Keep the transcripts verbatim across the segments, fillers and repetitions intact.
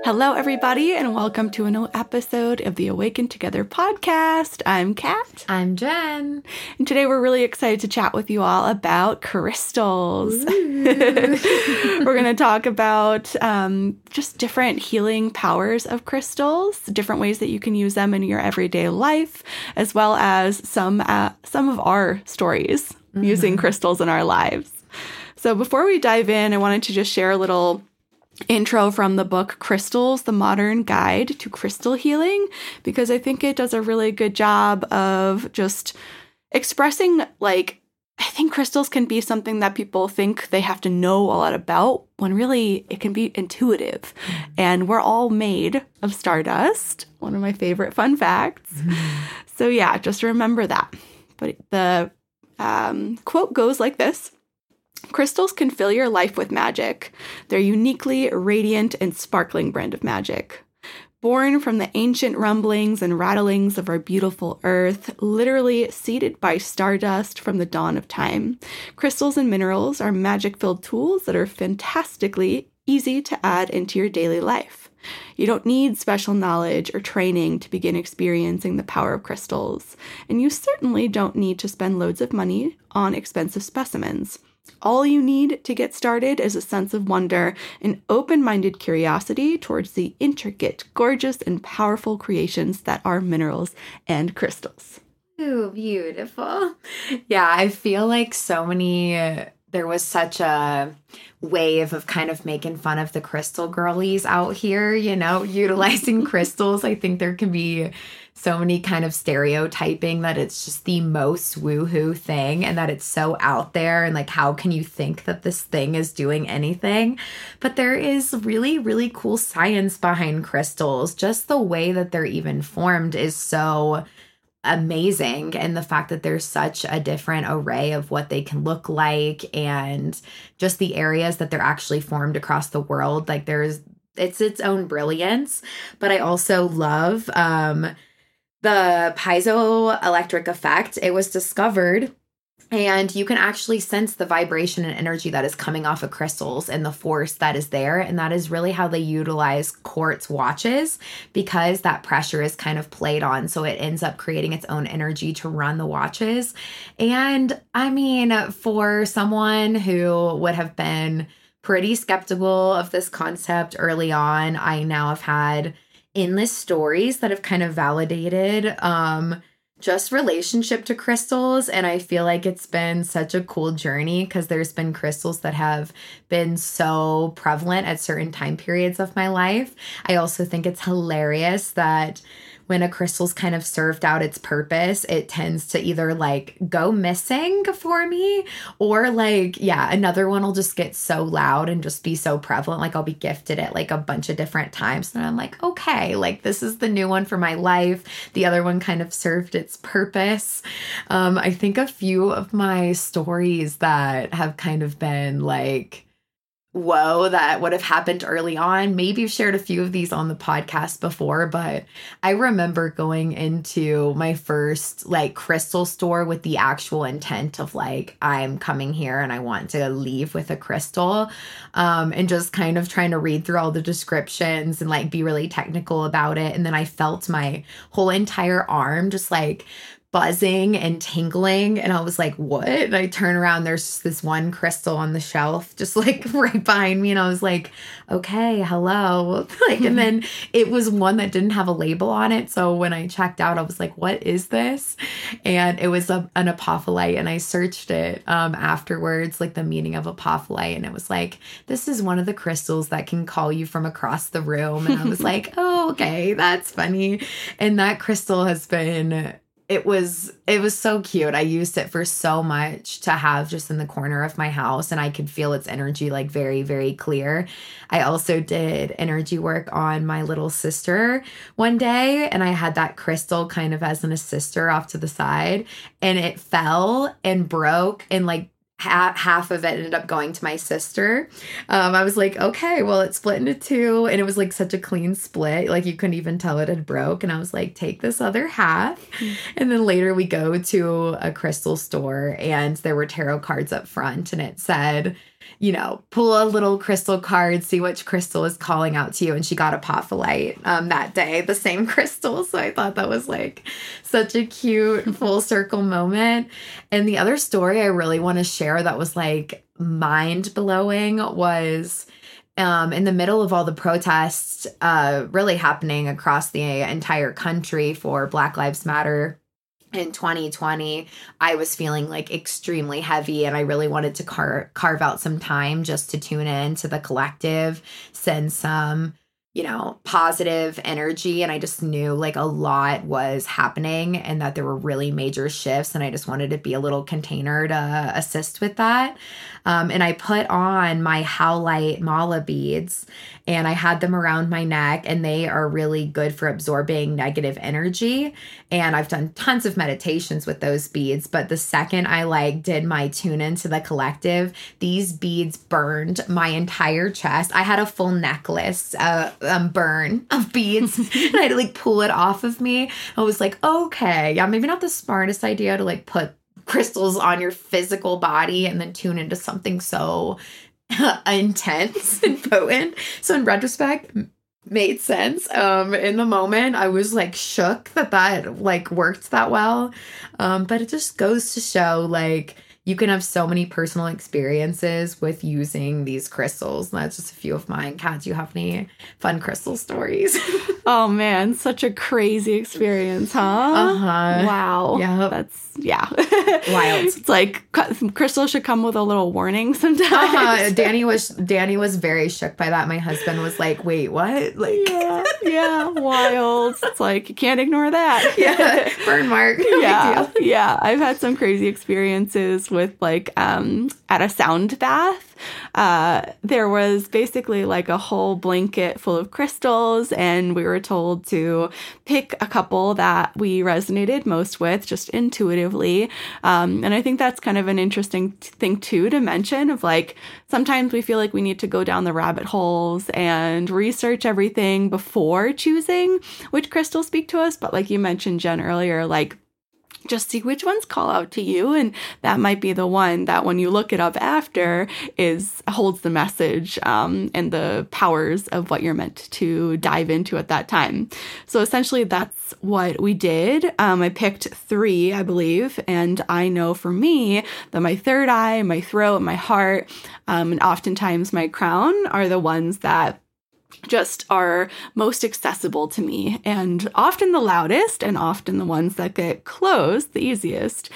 Hello, everybody, and welcome to a new episode of the Awaken Together podcast. I'm Kat. I'm Jen. And today we're really excited to chat with you all about crystals. We're going to talk about um, just different healing powers of crystals, different ways that you can use them in your everyday life, as well as some, uh, some of our stories mm-hmm. using crystals in our lives. So before we dive in, I wanted to just share a little intro from the book Crystals, The Modern Guide to Crystal Healing, because I think it does a really good job of just expressing, like, I think crystals can be something that people think they have to know a lot about, when really it can be intuitive. Mm-hmm. And we're all made of stardust, one of my favorite fun facts. Mm-hmm. So yeah, just remember that. But the um, quote goes like this. Crystals can fill your life with magic. They're uniquely radiant and sparkling brand of magic. Born from the ancient rumblings and rattlings of our beautiful earth, literally seeded by stardust from the dawn of time, crystals and minerals are magic-filled tools that are fantastically easy to add into your daily life. You don't need special knowledge or training to begin experiencing the power of crystals, and you certainly don't need to spend loads of money on expensive specimens. All you need to get started is a sense of wonder and open-minded curiosity towards the intricate, gorgeous, and powerful creations that are minerals and crystals. Ooh, beautiful. Yeah, I feel like so many, uh, there was such a wave of kind of making fun of the crystal girlies out here, you know, utilizing crystals. I think there can be so many kind of stereotyping that it's just the most woohoo thing and that it's so out there and like, how can you think that this thing is doing anything? But there is really, really cool science behind crystals. Just the way that they're even formed is so amazing. And the fact that there's such a different array of what they can look like and just the areas that they're actually formed across the world. Like there's, it's its own brilliance. But I also love, um, the piezoelectric effect. It was discovered, and you can actually sense the vibration and energy that is coming off of crystals and the force that is there. And that is really how they utilize quartz watches, because that pressure is kind of played on. So it ends up creating its own energy to run the watches. And I mean, for someone who would have been pretty skeptical of this concept early on, I now have had endless stories that have kind of validated um, just relationship to crystals. And I feel like it's been such a cool journey because there's been crystals that have been so prevalent at certain time periods of my life. I also think it's hilarious that when a crystal's kind of served out its purpose, it tends to either like go missing for me or like, yeah, another one will just get so loud and just be so prevalent. Like I'll be gifted it like a bunch of different times. And I'm like, okay, like this is the new one for my life. The other one kind of served its purpose. Um, I think a few of my stories that have kind of been like, whoa, that would have happened early on. Maybe you've shared a few of these on the podcast before, but I remember going into my first like crystal store with the actual intent of like, I'm coming here and I want to leave with a crystal, um, and just kind of trying to read through all the descriptions and like be really technical about it. And then I felt my whole entire arm just like buzzing and tingling. And I was like, what? And I turn around, there's just this one crystal on the shelf, just like right behind me. And I was like, okay, hello. Like, and then it was one that didn't have a label on it. So when I checked out, I was like, what is this? And it was a, an apophyllite. And I searched it um, afterwards, like the meaning of apophyllite. And it was like, this is one of the crystals that can call you from across the room. And I was like, oh, okay, that's funny. And that crystal has been It was, it was so cute. I used it for so much to have just in the corner of my house, and I could feel its energy like very, very clear. I also did energy work on my little sister one day, and I had that crystal kind of as an assister off to the side, and it fell and broke and like ha- half of it ended up going to my sister. Um, I was like, okay, well, it split into two, and it was like such a clean split. Like you couldn't even tell it had broke. And I was like, take this other half. Mm-hmm. And then later we go to a crystal store, and there were tarot cards up front, and it said, you know, pull a little crystal card, see which crystal is calling out to you. And she got apophyllite um, that day, the same crystal. So I thought that was like such a cute full circle moment. And the other story I really want to share that was like mind blowing was um, in the middle of all the protests uh, really happening across the entire country for Black Lives Matter. In twenty twenty, I was feeling like extremely heavy, and I really wanted to car- carve out some time just to tune in to the collective, send some, you know, positive energy. And I just knew like a lot was happening and that there were really major shifts. And I just wanted to be a little container to assist with that. Um, and I put on my Howlite Mala beads, and I had them around my neck, and they are really good for absorbing negative energy. And I've done tons of meditations with those beads. But the second I like did my tune into the collective, these beads burned my entire chest. I had a full necklace uh, um, burn of beads, and I had to like pull it off of me. I was like, okay, yeah, maybe not the smartest idea to like put crystals on your physical body and then tune into something so intense and potent. So in retrospect, made sense. Um, in the moment, I was like shook that that like worked that well. Um, but it just goes to show like you can have so many personal experiences with using these crystals. And that's just a few of mine. Kat, do you have any fun crystal stories? Oh man, such a crazy experience, huh? Uh-huh. Wow. Yeah. That's, yeah. Wild. It's like crystals should come with a little warning sometimes. Uh-huh. Danny was Danny was very shook by that. My husband was like, wait, what? Like, yeah, yeah, wild. It's like, you can't ignore that. Yeah, burn mark. No yeah, yeah. I've had some crazy experiences with like um, at a sound bath. Uh, there was basically like a whole blanket full of crystals, and we were told to pick a couple that we resonated most with just intuitively. Um, and I think that's kind of an interesting t- thing too to mention of like, sometimes we feel like we need to go down the rabbit holes and research everything before choosing which crystals speak to us. But like you mentioned, Jen, earlier, like, just see which ones call out to you, and that might be the one that when you look it up after is holds the message um, and the powers of what you're meant to dive into at that time. So essentially that's what we did. Um, I picked three, I believe, and I know for me that my third eye, my throat, my heart, um, and oftentimes my crown are the ones that just are most accessible to me, and often the loudest and often the ones that get closed the easiest.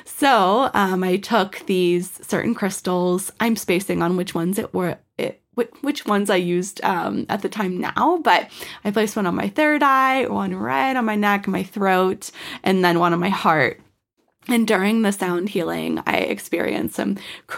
So um, I took these certain crystals. I'm spacing on which ones it were, it, which ones I used um, at the time now, but I placed one on my third eye, one right on my neck, my throat, and then one on my heart. And during the sound healing, I experienced some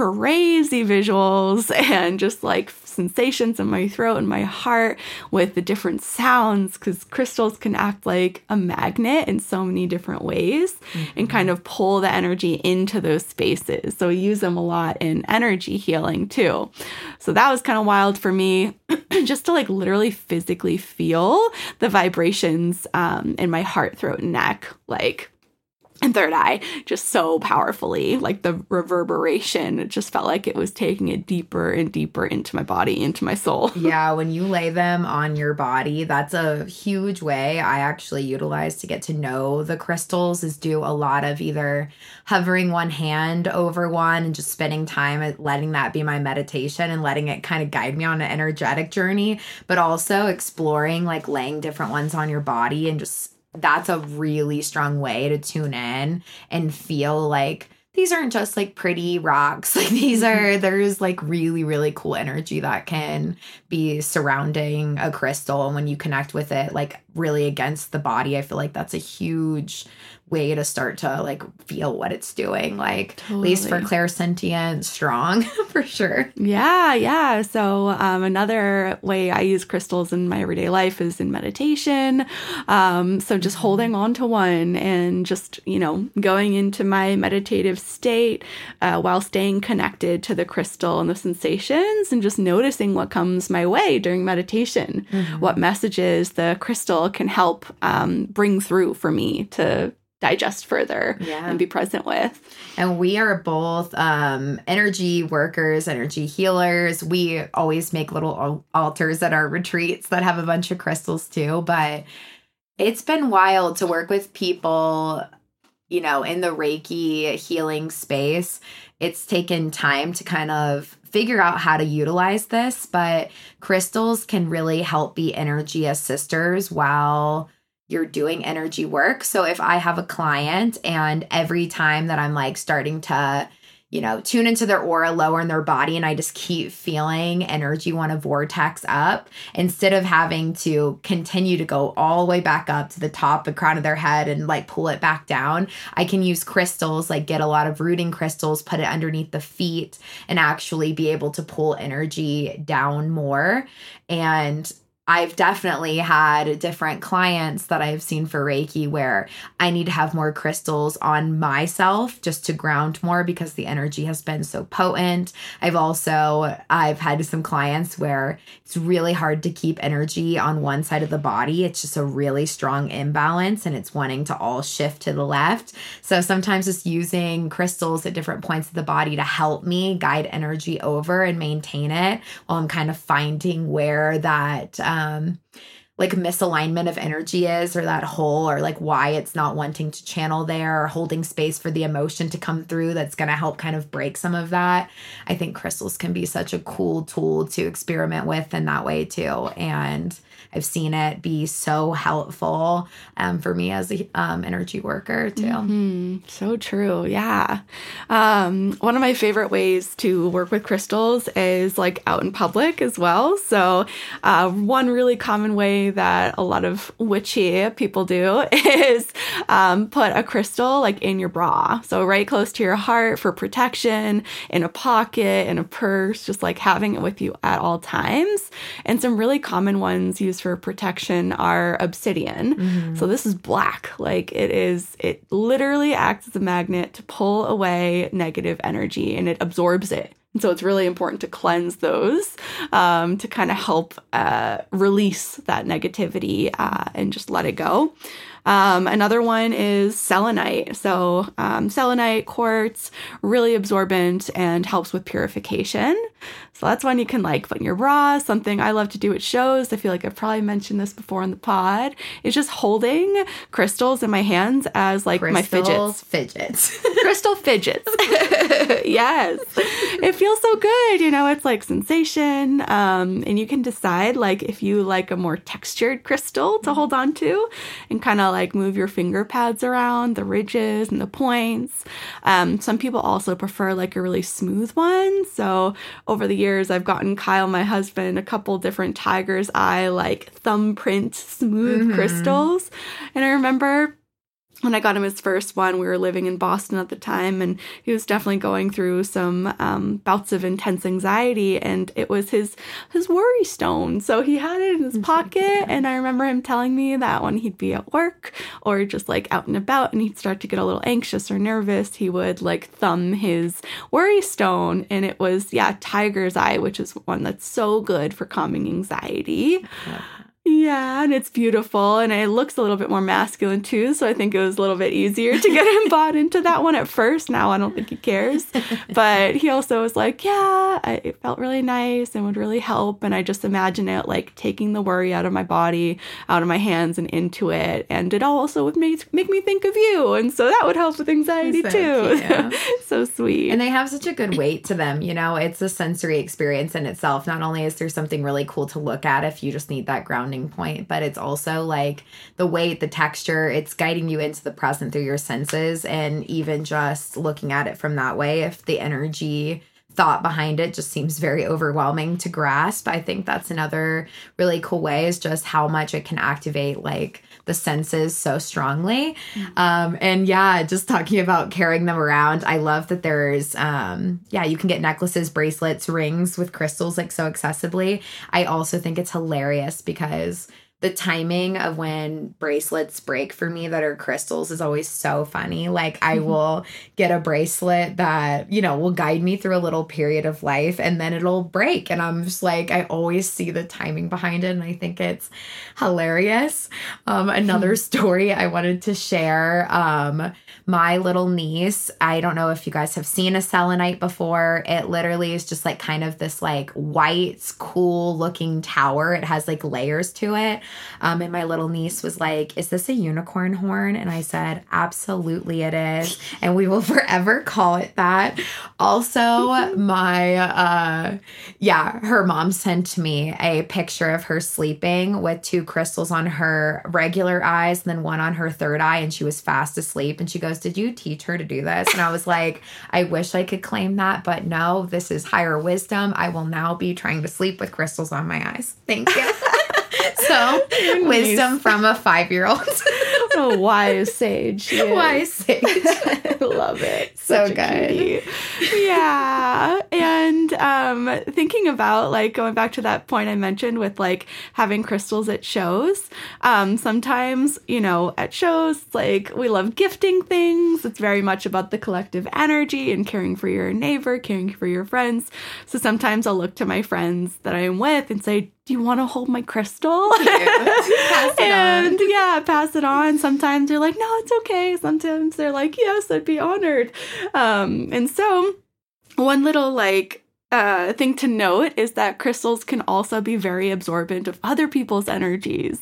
crazy visuals and just like sensations in my throat and my heart with the different sounds, because crystals can act like a magnet in so many different ways mm-hmm. and kind of pull the energy into those spaces. So we use them a lot in energy healing too. So that was kind of wild for me just to like literally physically feel the vibrations um, in my heart, throat, and neck, like and third eye, just so powerfully, like the reverberation. It just felt like it was taking it deeper and deeper into my body, into my soul. Yeah, when you lay them on your body, that's a huge way I actually utilize to get to know the crystals, is do a lot of either hovering one hand over one and just spending time at letting that be my meditation and letting it kind of guide me on an energetic journey, but also exploring like laying different ones on your body, and just that's a really strong way to tune in and feel like these aren't just like pretty rocks. Like these are, there's like really, really cool energy that can be surrounding a crystal. And when you connect with it, like really against the body. I feel like that's a huge way to start to like feel what it's doing, like Totally. At least for clairsentient, strong for sure. Yeah, yeah. So um, another way I use crystals in my everyday life is in meditation. Um, so just holding on to one and just, you know, going into my meditative state uh, while staying connected to the crystal and the sensations and just noticing what comes my way during meditation, mm-hmm. what messages the crystal can help um, bring through for me to digest further yeah. and be present with. And we are both um, energy workers, energy healers. We always make little altars at our retreats that have a bunch of crystals too. But it's been wild to work with people, you know, in the Reiki healing space. It's taken time to kind of figure out how to utilize this, but crystals can really help be energy assisters while you're doing energy work. So if I have a client and every time that I'm like starting to, you know, tune into their aura, lower in their body, and I just keep feeling energy want to vortex up, instead of having to continue to go all the way back up to the top, the crown of their head and like pull it back down, I can use crystals, like get a lot of rooting crystals, put it underneath the feet and actually be able to pull energy down more. And I've definitely had different clients that I've seen for Reiki where I need to have more crystals on myself just to ground more because the energy has been so potent. I've also, I've had some clients where it's really hard to keep energy on one side of the body. It's just a really strong imbalance and it's wanting to all shift to the left. So sometimes just using crystals at different points of the body to help me guide energy over and maintain it while I'm kind of finding where that um, like misalignment of energy is, or that hole, or like why it's not wanting to channel there, or holding space for the emotion to come through that's going to help kind of break some of that. I think crystals can be such a cool tool to experiment with in that way too. And I've seen it be so helpful um, for me as a um, energy worker too. Mm-hmm. So true. Yeah. Um, one of my favorite ways to work with crystals is like out in public as well. So uh, one really common way that a lot of witchy people do is um, put a crystal like in your bra. So right close to your heart for protection, in a pocket, in a purse, just like having it with you at all times. And some really common ones used for protection are obsidian. Mm-hmm. So this is black. Like it is, it literally acts as a magnet to pull away negative energy and it absorbs it. And so it's really important to cleanse those um, to kind of help uh, release that negativity uh, and just let it go. Um, another one is selenite. So um, selenite, quartz, really absorbent and helps with purification. So that's one you can like put in your bra. Something I love to do at shows, I feel like I've probably mentioned this before on the pod, is just holding crystals in my hands as like Crystals, my fidgets. fidgets. Crystal fidgets. Yes. It feels so good. You know, it's like sensation. Um, and you can decide like if you like a more textured crystal to hold on to and kind of like move your finger pads around the ridges and the points. Um, some people also prefer like a really smooth one. So over the years, I've gotten Kyle, my husband, a couple different tiger's eye, like thumbprint smooth mm-hmm. crystals. And I remember when I got him his first one, we were living in Boston at the time, and he was definitely going through some um, bouts of intense anxiety, and it was his his worry stone. So he had it in his pocket, and I remember him telling me that when he'd be at work or just like out and about and he'd start to get a little anxious or nervous, he would like thumb his worry stone, and it was, yeah, tiger's eye, which is one that's so good for calming anxiety. Yeah. Yeah, and it's beautiful, and it looks a little bit more masculine too, so I think it was a little bit easier to get him bought into that one at first. Now I don't think he cares, but he also was like, yeah, I, it felt really nice and would really help, and I just imagine it like taking the worry out of my body, out of my hands and into it, and it also would make, make me think of you, and so that would help with anxiety so too. So sweet. And they have such a good weight to them, you know, it's a sensory experience in itself. Not only is there something really cool to look at if you just need that grounding point, but it's also like the weight, the texture, it's guiding you into the present through your senses. And even just looking at it from that way, if the energy thought behind it just seems very overwhelming to grasp. I think that's another really cool way, is just how much it can activate like the senses so strongly. Mm-hmm. Um, and yeah, just talking about carrying them around. I love that there's, um, yeah, you can get necklaces, bracelets, rings with crystals like so accessibly. I also think it's hilarious because the timing of when bracelets break for me that are crystals is always so funny. Like I will get a bracelet that, you know, will guide me through a little period of life and then it'll break. And I'm just like, I always see the timing behind it. And I think it's hilarious. Um, another story I wanted to share, um, my little niece, I don't know if you guys have seen a selenite before. It literally is just like kind of this like white, cool looking tower. It has like layers to it. Um, and my little niece was like, is this a unicorn horn? And I said, absolutely it is. And we will forever call it that. Also, my, uh, yeah, her mom sent me a picture of her sleeping with two crystals on her regular eyes and then one on her third eye. And she was fast asleep. And she goes, did you teach her to do this? And I was like, I wish I could claim that, but no, this is higher wisdom. I will now be trying to sleep with crystals on my eyes. Thank you. So, wisdom from a five-year-old. What a wise sage. Wise sage. I love it. So Such good. Yeah. And um, thinking about, like, going back to that point I mentioned with, like, having crystals at shows. Um, sometimes, you know, at shows, like, we love gifting things. It's very much about the collective energy and caring for your neighbor, caring for your friends. So sometimes I'll look to my friends that I'm with and say, do you want to hold my crystal? Pass it and on. yeah, pass it on. Sometimes they're like, no, it's okay. Sometimes they're like, yes, I'd be honored. Um, and so one little like uh, thing to note is that crystals can also be very absorbent of other people's energies.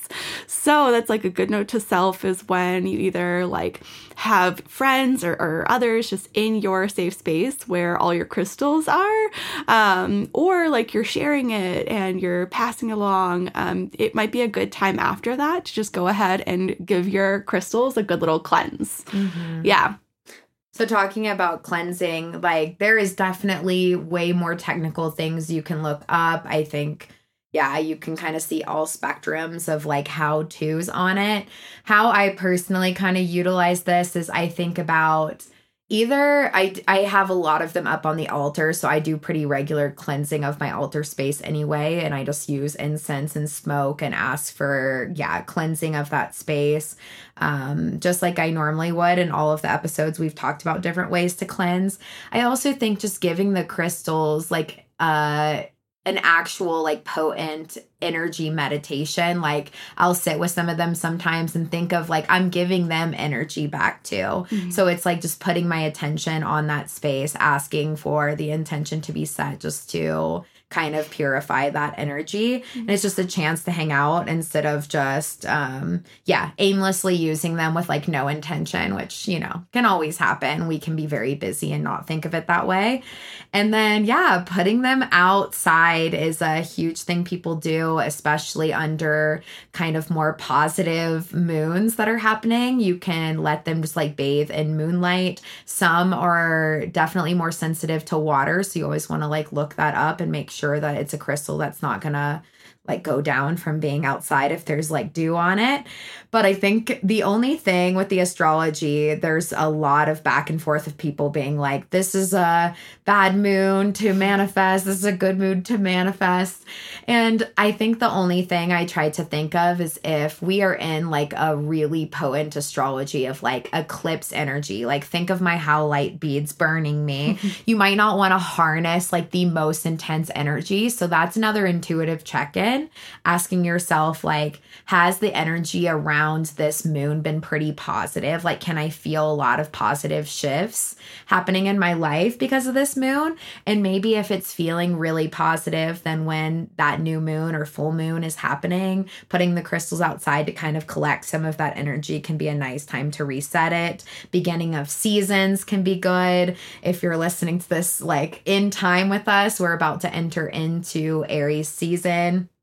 So that's like a good note to self is when you either like have friends or, or others just in your safe space where all your crystals are, um, or like you're sharing it and you're passing along. Um, it might be a good time after that to just go ahead and give your crystals a good little cleanse. Mm-hmm. Yeah. So talking about cleansing, like there is definitely way more technical things you can look up. I think, yeah, you can kind of see all spectrums of like how-tos on it. How I personally kind of utilize this is I think about either I, I have a lot of them up on the altar, so I do pretty regular cleansing of my altar space anyway, and I just use incense and smoke and ask for, yeah, cleansing of that space, um, just like I normally would. In all of the episodes, we've talked about different ways to cleanse. I also think just giving the crystals like uh an actual like potent energy meditation. Like I'll sit with some of them sometimes and think of like I'm giving them energy back too. Mm-hmm. So it's like just putting my attention on that space, asking for the intention to be set just to kind of purify that energy. Mm-hmm. And it's just a chance to hang out instead of just, um, yeah, aimlessly using them with like no intention, which, you know, can always happen. We can be very busy and not think of it that way. And then, yeah, putting them outside is a huge thing people do, especially under kind of more positive moons that are happening. You can let them just like bathe in moonlight. Some are definitely more sensitive to water. So you always want to like look that up and make sure that it's a crystal that's not going to like go down from being outside if there's like dew on it. But I think the only thing with the astrology, there's a lot of back and forth of people being like, this is a bad moon to manifest. This is a good mood to manifest. And I think the only thing I try to think of is if we are in like a really potent astrology of like eclipse energy, like think of my howlite beads burning me. You might not want to harness like the most intense energy. So that's another intuitive check-in, asking yourself like, has the energy around this moon been pretty positive? Like, can I feel a lot of positive shifts happening in my life because of this moon? And maybe if it's feeling really positive, then when that new moon or full moon is happening, putting the crystals outside to kind of collect some of that energy can be a nice time to reset it. Beginning of seasons can be good. If you're listening to this like in time with us, we're about to enter into Aries season.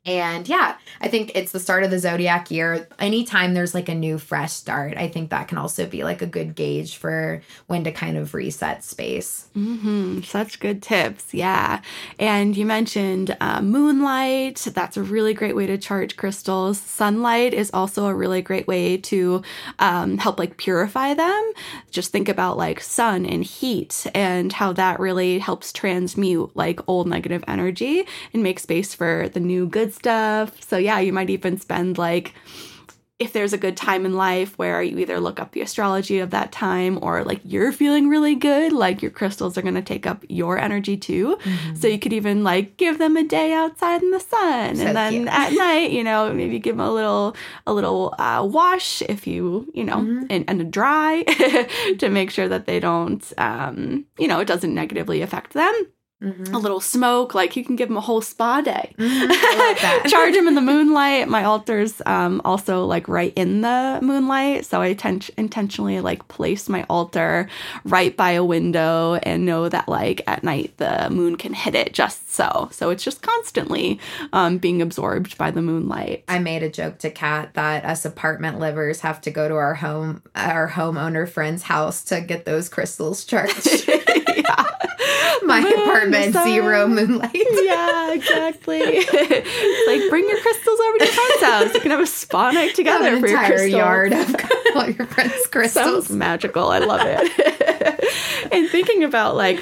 And yeah, I think it's the start of the zodiac year. Anytime there's like a new fresh start, I think that can also be like a good gauge for when to kind of reset space. Mm-hmm. Such good tips. Yeah. And you mentioned uh, moonlight. That's a really great way to charge crystals. Sunlight is also a really great way to um, help like purify them. Just think about like sun and heat and how that really helps transmute like old negative energy and make space for the new good stuff. So yeah, you might even spend like, if there's a good time in life where you either look up the astrology of that time or like you're feeling really good, like your crystals are going to take up your energy too. Mm-hmm. So you could even like give them a day outside in the sun. So and then cute. At night, you know, maybe give them a little, a little uh, wash if you, you know, mm-hmm. and, and a dry to make sure that they don't, um, you know, it doesn't negatively affect them. Mm-hmm. A little smoke, like you can give them a whole spa day. Mm-hmm. I love that. Charge them in the moonlight. My altar's um, also like right in the moonlight, so I tend intentionally like place my altar right by a window and know that like at night the moon can hit it just so. So it's just constantly um, being absorbed by the moonlight. I made a joke to Kat that us apartment livers have to go to our home, our homeowner friend's house to get those crystals charged. Yeah. My moon, apartment, zero moonlight. Yeah, exactly. Like, bring your crystals over to your friend's house. You can have a spa night together have an for your entire crystals. yard of all your friends' crystals. Sounds magical. I love it. And thinking about, like,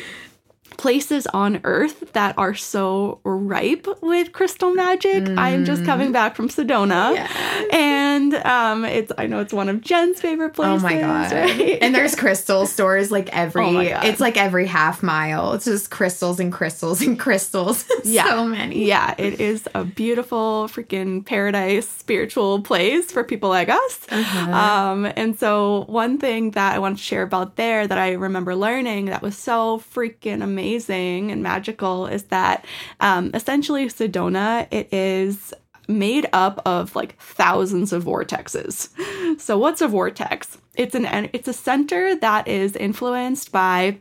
places on Earth that are so ripe with crystal magic. Mm. I'm just coming back from Sedona. Yes. And um, it's I know it's one of Jen's favorite places. Oh my God. Right? And there's crystal stores like every, oh it's like every half mile. It's just crystals and crystals and crystals. Yeah. So many. Yeah. It is a beautiful freaking paradise spiritual place for people like us. Uh-huh. Um, and so one thing that I want to share about there that I remember learning that was so freaking amazing and magical is that um, essentially Sedona, it is made up of like thousands of vortexes. So what's a vortex? It's an it's a center that is influenced by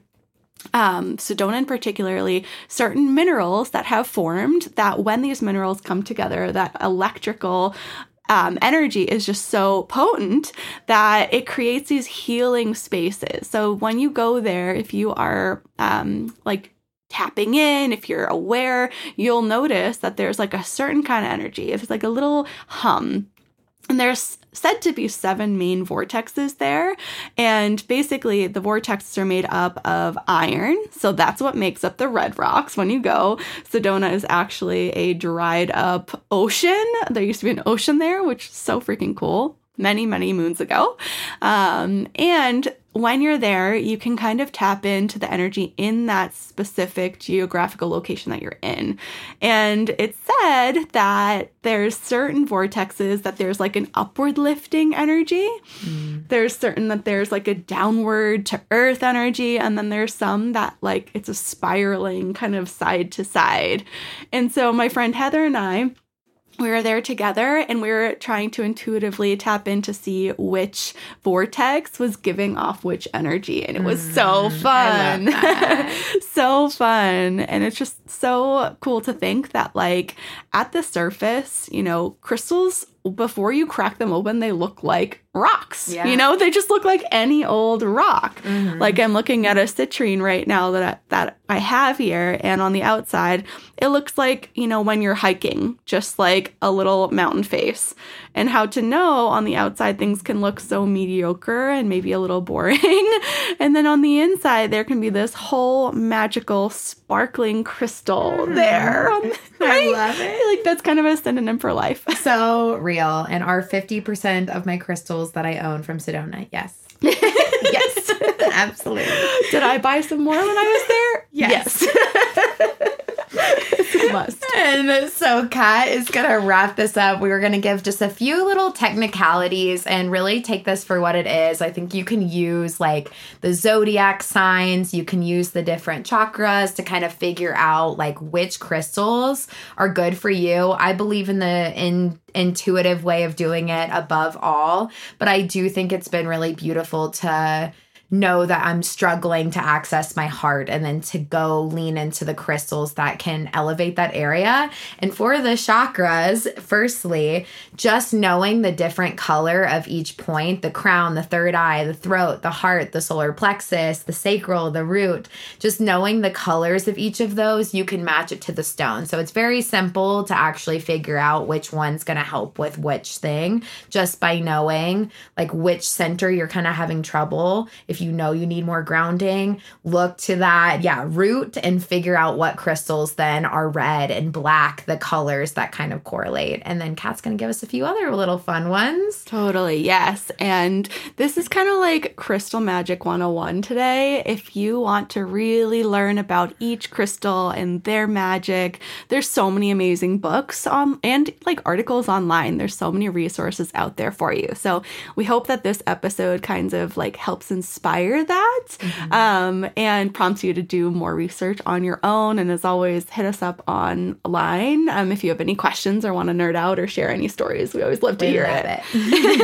um, Sedona in particularly, certain minerals that have formed that when these minerals come together, that electrical Um, energy is just so potent that it creates these healing spaces. So when you go there, if you are um, like tapping in, if you're aware, you'll notice that there's like a certain kind of energy. It's like a little hum. And there's said to be seven main vortexes there. And basically the vortexes are made up of iron. So that's what makes up the red rocks when you go. Sedona is actually a dried up ocean. There used to be an ocean there, which is so freaking cool. Many, many moons ago. Um, and when you're there, you can kind of tap into the energy in that specific geographical location that you're in. And it's said that there's certain vortexes that there's like an upward lifting energy. Mm. There's certain that there's like a downward to earth energy. And then there's some that like it's a spiraling kind of side to side. And so my friend Heather and I, we were there together and we were trying to intuitively tap in to see which vortex was giving off which energy. And it was mm, so fun. So fun. And it's just so cool to think that like at the surface, you know, crystals, before you crack them open, they look like rocks. Yeah. You know, they just look like any old rock. Mm-hmm. Like I'm looking at a citrine right now that I, that I have here, and on the outside, it looks like, you know, when you're hiking, just like a little mountain face. And how to know on the outside things can look so mediocre and maybe a little boring. And then on the inside, there can be this whole magical, sparkling crystal mm-hmm. there. Right? I love it. I feel like that's kind of a synonym for life. So real. And are fifty percent of my crystals that I own from Sedona. Yes. Yes. Absolutely. Did I buy some more when I was there? Yes. Yes. Must. And so Kat is going to wrap this up. We were going to give just a few little technicalities and really take this for what it is. I think you can use like the zodiac signs. You can use the different chakras to kind of figure out like which crystals are good for you. I believe in the in intuitive way of doing it above all, but I do think it's been really beautiful to know that I'm struggling to access my heart, and then to go lean into the crystals that can elevate that area. And for the chakras, firstly, just knowing the different color of each point, the crown, the third eye, the throat, the heart, the solar plexus, the sacral, the root, just knowing the colors of each of those, you can match it to the stone. So it's very simple to actually figure out which one's going to help with which thing, just by knowing like which center you're kind of having trouble. If you know you need more grounding, look to that, yeah, root, and figure out what crystals then are red and black, the colors that kind of correlate. And then Kat's going to give us a few other little fun ones. Totally, yes. And this is kind of like Crystal Magic one oh one today. If you want to really learn about each crystal and their magic, there's so many amazing books on and like articles online. There's so many resources out there for you. So we hope that this episode kind of like helps inspire that, mm-hmm. um, and prompts you to do more research on your own. And as always, hit us up online um, if you have any questions or want to nerd out or share any stories. We always love to we hear love it.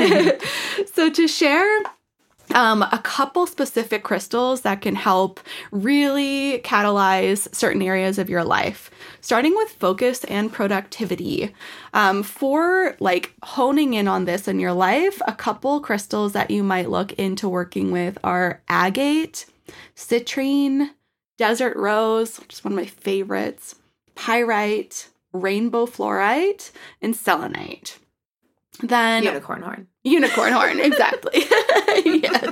it. So to share Um, a couple specific crystals that can help really catalyze certain areas of your life, starting with focus and productivity. Um, for like honing in on this in your life, a couple crystals that you might look into working with are agate, citrine, desert rose, which is one of my favorites, pyrite, rainbow fluorite, and selenite. Then unicorn horn. Unicorn horn, exactly. Yes.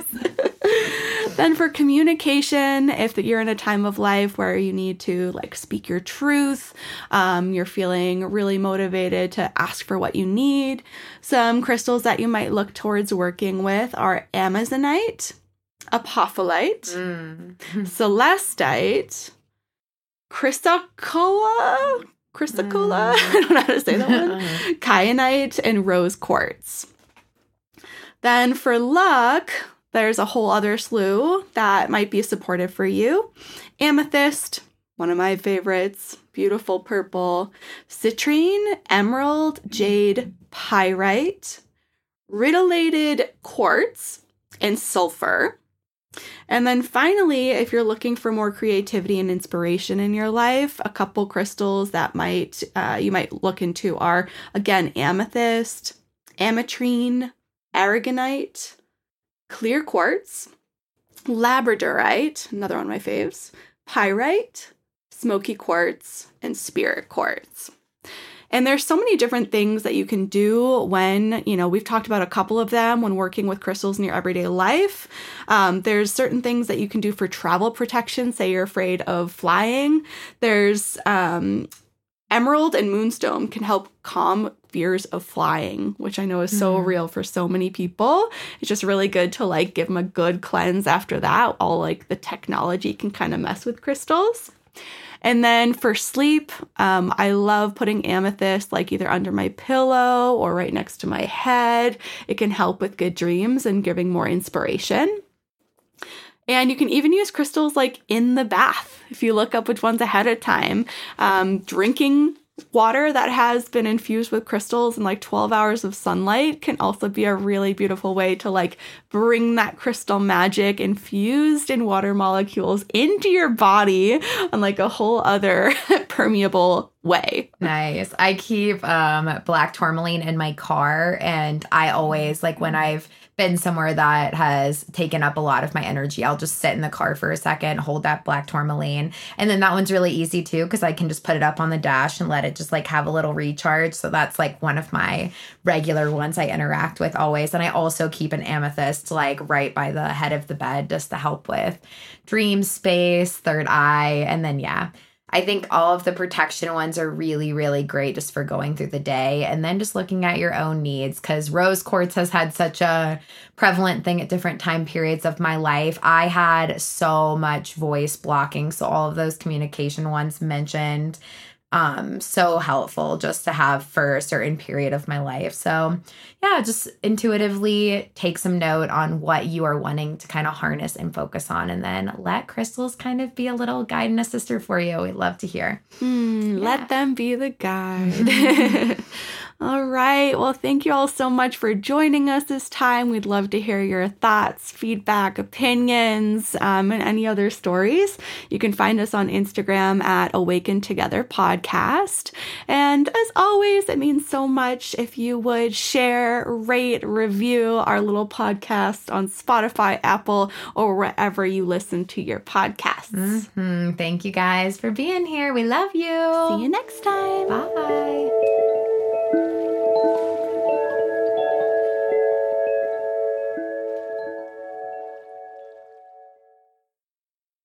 Then for communication, if you're in a time of life where you need to like speak your truth, um, you're feeling really motivated to ask for what you need, some crystals that you might look towards working with are amazonite, apophyllite, mm. celestite, chrysocolla, chrysocolla, mm. I don't know how to say that one, kyanite, and rose quartz. Then for luck, there's a whole other slew that might be supportive for you. Amethyst, one of my favorites, beautiful purple. Citrine, emerald, jade, pyrite, rutilated quartz, and sulfur. And then finally, if you're looking for more creativity and inspiration in your life, a couple crystals that might uh, you might look into are, again, amethyst, ametrine, aragonite, clear quartz, labradorite, another one of my faves, pyrite, smoky quartz, and spirit quartz. And there's so many different things that you can do when, you know, we've talked about a couple of them when working with crystals in your everyday life. Um, there's certain things that you can do for travel protection. Say you're afraid of flying. There's um, emerald and moonstone can help calm fears of flying, which I know is so mm. real for so many people. It's just really good to like give them a good cleanse after that. All like the technology can kind of mess with crystals. And then for sleep, um, I love putting amethyst like either under my pillow or right next to my head. It can help with good dreams and giving more inspiration. And you can even use crystals like in the bath if you look up which ones ahead of time. Um, drinking water that has been infused with crystals and like twelve hours of sunlight can also be a really beautiful way to like bring that crystal magic infused in water molecules into your body on like a whole other permeable way. Nice. I keep um, black tourmaline in my car, and I always like when I've been somewhere that has taken up a lot of my energy, I'll just sit in the car for a second, hold that black tourmaline. And then that one's really easy too, because I can just put it up on the dash and let it just like have a little recharge. So that's like one of my regular ones I interact with always. And I also keep an amethyst like right by the head of the bed just to help with dream space, third eye. And then, yeah, I think all of the protection ones are really, really great just for going through the day and then just looking at your own needs, because rose quartz has had such a prevalent thing at different time periods of my life. I had so much voice blocking. So all of those communication ones mentioned, um, so helpful just to have for a certain period of my life. So yeah, just intuitively take some note on what you are wanting to kind of harness and focus on, and then let crystals kind of be a little guide and assister for you. We'd love to hear. Mm, yeah. Let them be the guide. All right. Well, thank you all so much for joining us this time. We'd love to hear your thoughts, feedback, opinions, um, and any other stories. You can find us on Instagram at Awaken Together Podcast. And as always, it means so much if you would share, rate, review our little podcast on Spotify, Apple, or wherever you listen to your podcasts. Mm-hmm. Thank you guys for being here. We love you. See you next time. Bye.